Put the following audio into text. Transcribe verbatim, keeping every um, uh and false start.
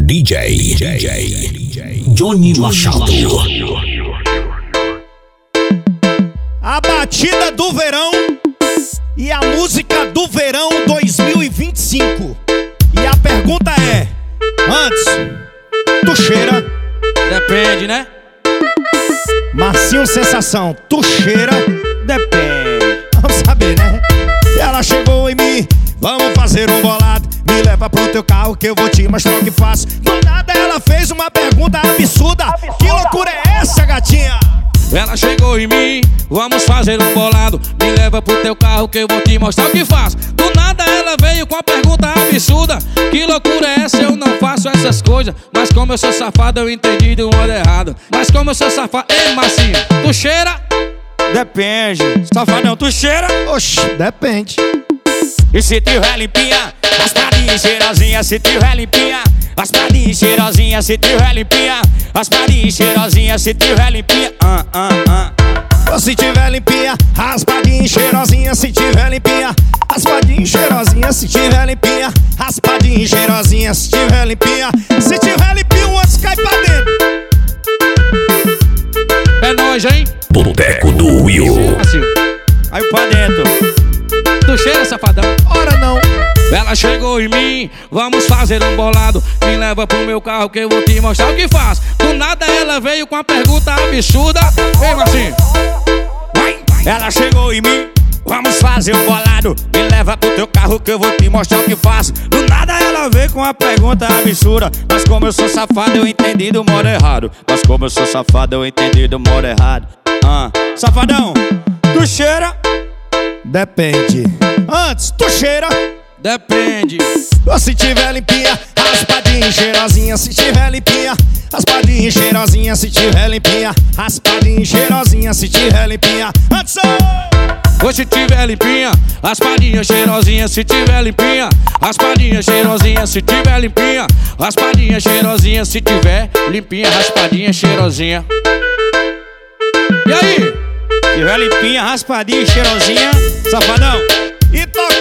D J, D J Johnny Machado. A batida do verão e a música do verão dois mil e vinte e cinco. E a pergunta é: antes, tu cheira? Depende, né? Marcinho Sensação, tu cheira? Depende. Vamos saber, né? Ela chegou em mim, vamos fazer um bolado. Me leva pro teu carro que eu vou te mostrar o que faço. Do nada ela fez uma pergunta absurda. absurda. Que loucura é essa, gatinha? Ela chegou em mim, vamos fazer um bolado. Me leva pro teu carro que eu vou te mostrar o que faço. Do nada ela veio com a pergunta absurda. Que loucura é essa? Eu não faço essas coisas. Mas como eu sou safado, eu entendi do modo errado. Mas como eu sou safado... Ei, Marcinho, tu cheira? Depende. Safadão, tu cheira? Oxi, depende. E se tiver limpinha, raspadinha e cheirosinha. Se tiver limpinha, raspadinha e cheirosinha. Se tiver limpinha, raspadinha e cheirosinha. Se tiver limpinha, ah, ah, ah. Se tiver limpinha, raspadinha e cheirosinha. Se tiver limpinha, raspadinha e cheirosinha. Se tiver limpinha, raspadinha e cheirosinha. Se tiver limpinha, se tiver limpinha, o outro cai pra dentro. É nóis, hein? Boteco do Will. Assim, aí pra dentro. Tu cheira, safadão? Ora não. Ela chegou em mim, vamos fazer um bolado. Me leva pro meu carro que eu vou te mostrar o que faço. Do nada ela veio com a pergunta absurda. Ei, Marcinho. Ela chegou em mim, vamos fazer um bolado. Me leva pro teu carro que eu vou te mostrar o que faço. Do nada ela veio com a pergunta absurda. Mas como eu sou safado, eu entendi do modo errado. Mas como eu sou safado, eu entendi do modo errado. Ah, safadão, tu cheira? Depende. Antes, tu cheira? Depende. Se tiver limpinha, raspadinha e cheirosinha. Se tiver limpinha, raspadinha e cheirosinha. Se tiver limpinha, raspadinha e cheirosinha. Se tiver limpinha, antes. Ou se tiver limpinha, raspadinha cheirosinha. Se tiver limpinha, raspadinha cheirosinha. Se tiver limpinha, raspadinha cheirosinha. Se tiver limpinha, raspadinha cheirosinha. E aí? Se tiver limpinha, raspadinha e cheirosinha, safadão. E toca